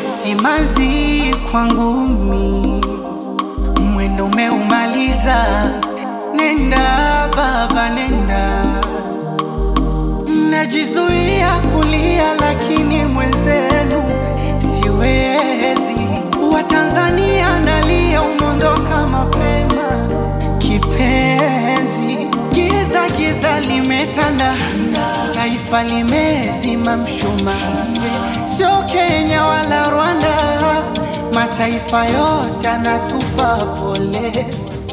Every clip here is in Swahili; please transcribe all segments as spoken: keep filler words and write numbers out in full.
simanzi kwangu mimi, mwendo umeumaliza, nenda baba nenda. Najizuia kulia lakini mwenzenu siwezi. Watanzania nalia, umondoka mapema kipenzi. Giza giza limetanda, taifa limezima mshumaa. Sio Kenya wala Rwanda, mataifa yote yanatupa pole.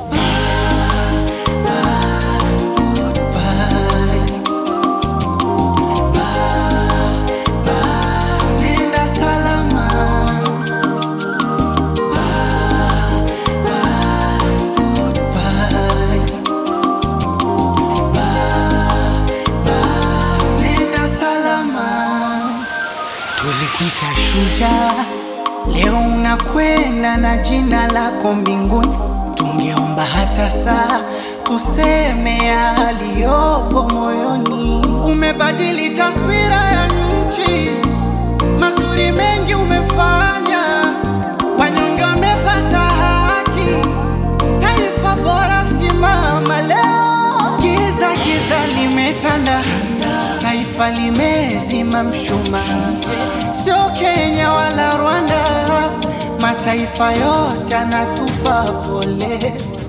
Tulikuita shujaa, leo unakwenda na jina lako mbinguni. Tungeomba hata saa tuseme yaliyopo moyoni. Umebadili taswira ya nchi, mazuri mengi umefanya. Wanyonge wamepata haki, taifa bora simama leo. Giza giza limetanda, taifa limezima mshumaa. Sio Kenya wala Rwanda, mataifa yote yanatupa pole.